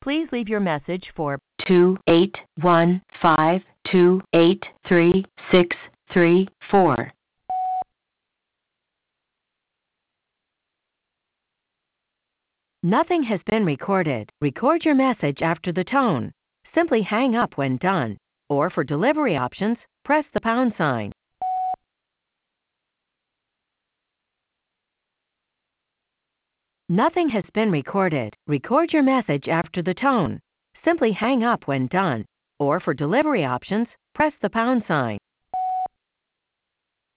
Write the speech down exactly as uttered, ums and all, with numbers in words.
Please leave your message for two eight one five two eight three six three four. Nothing has been recorded. Record your message after the tone. Simply hang up when done. Or for delivery options, press the pound sign. Nothing has been recorded. Record your message after the tone. Simply hang up when done. Or for delivery options, press the pound sign.